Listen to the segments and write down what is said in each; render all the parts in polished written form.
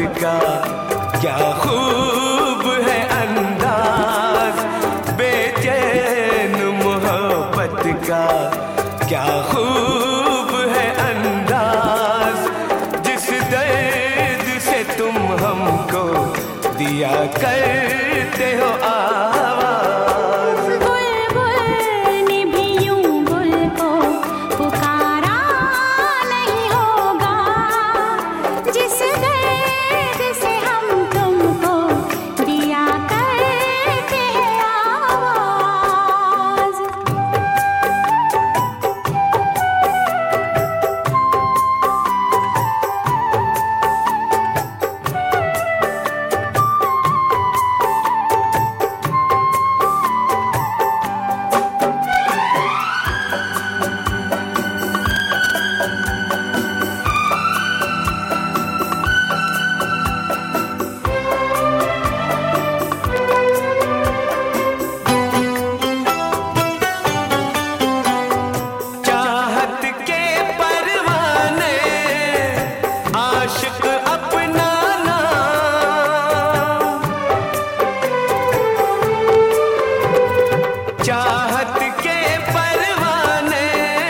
का क्या खूब है अंदाज, बेचैन मोहब्बत का क्या खूब है अंदाज, जिस दर्द से तुम हमको दिया करते हो आवाज। बुलबुल ने भी यूं गुल को पुकारा नहीं होगा, जिस दर्द से हम तुमको दिया करते हैं आवाज। चाहत के परवाने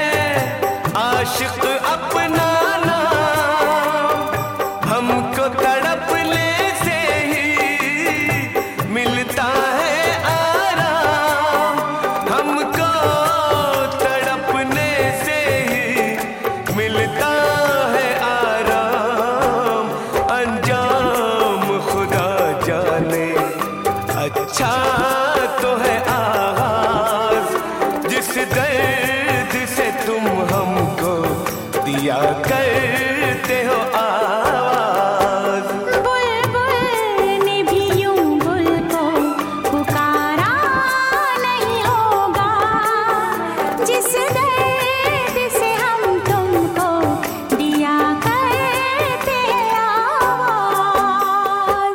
आशिक अपना नाम, हमको तड़पने से ही मिलता है आराम, हमको तड़पने से ही मिलता है आराम। अंजाम खुदा जाने अच्छा तो है आगाज, जिस दर्द से तुम हमको दिया करते हो आवाज। बुलबुल ने भी यूं गुल को पुकारा नहीं होगा, जिस दर्द से हम तुमको दिया करते हैं आवाज।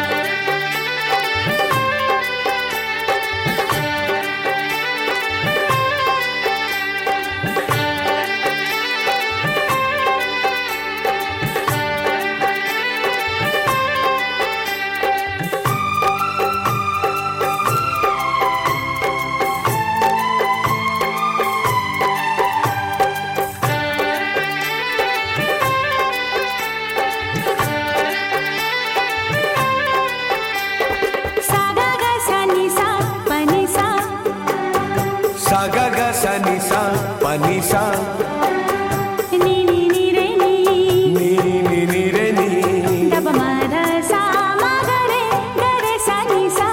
सा गा गा सा नि सा पा नि सा, नी नी नी रे नी, नी नी नी रे नी, दब म ध सा म ग रे सा नि सा।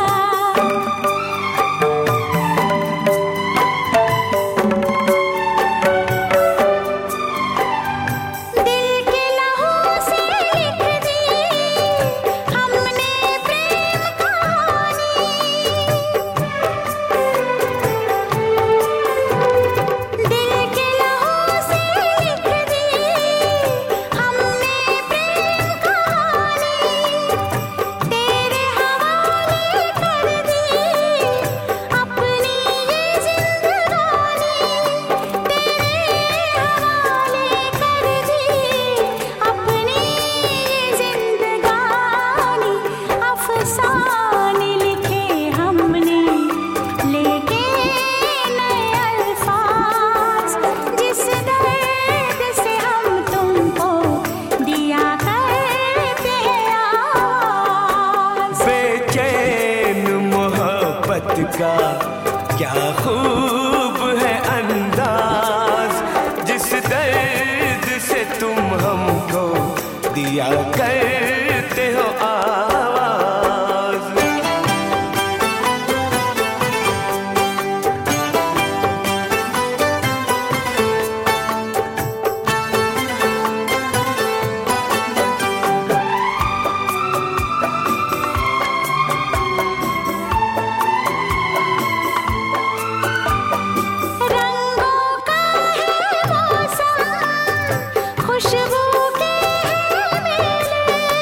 दिल के लहू से लिख दी हमने प्रेम कहानी, दिल के लहू से लिख दी हमने प्रेम कहानी, तेरे हवाले कर दी अपनी ये जिंदगानी, तेरे हवाले कर दी अपनी ये जिंदगानी। अफसाने लिखे हमने लेके नए अल्फाज, जिस दर्द से हम तुमको दिया करते हैं आवाज। बेचैन मोहब्बत का क्या खूब है अंदाज, जिस दर्द से तुम हमको दिया करते हो आवाज। रंगों का है मौसम, खुशबू के हैं मेले,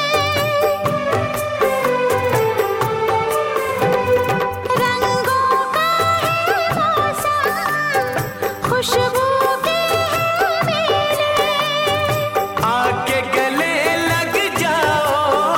रंगों का है मौसम, खुशबू के हैं मेले। आके गले लग जाओ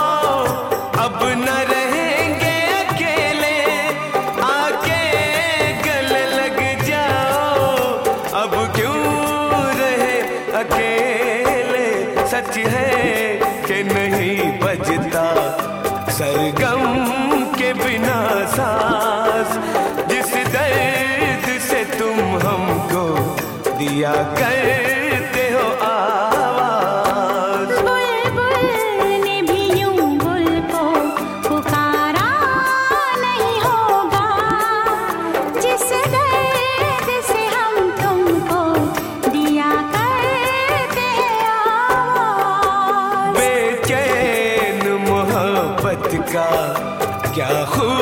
सच है कि नहीं बजता सरगम के बिना साज। जिस दर्द से तुम हमको दिया करते हो आवाज। बुलबुल ने भी यूं गुल को पुकारा नहीं होगा, जिस दर्द से हम तुमको दिया करते हैं आवाज। बेचैन मोहब्बत का क्या खूब